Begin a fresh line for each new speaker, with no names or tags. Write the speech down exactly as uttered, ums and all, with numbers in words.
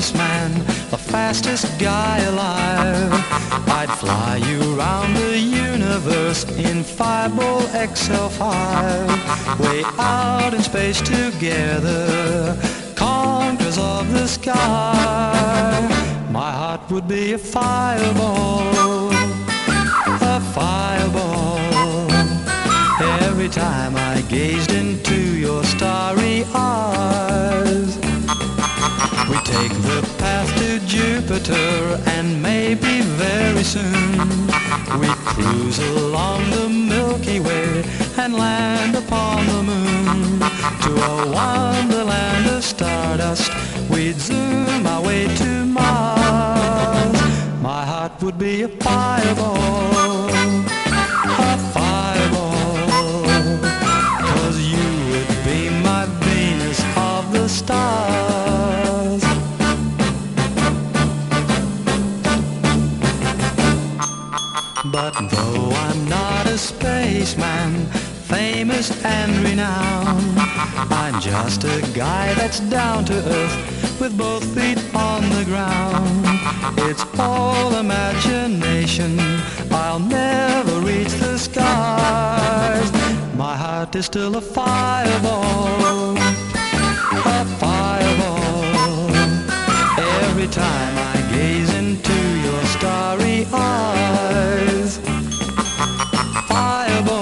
spaceman, the fastest guy alive. I'd fly you around the universe in five-ball X L five. Way out in space together, conquerors of the sky. My heart would be a fireball, a fireball. Every time I gazed into your starry eyes. We take the path to Jupiter, and maybe very soon we cruise along the Milky Way and land upon the moon. To a wonderland of stardust we'd zoom our way to Mars. My heart would be a fireball, a fireball, 'cause you would be my Venus of the stars. But though I'm not a spaceman, famous and renowned, I'm just a guy that's down to earth with both feet on the ground. It's all imagination, I'll never reach the skies. My heart is still a fireball, a fireball. Every time I gaze into your starry eyes. Fireball.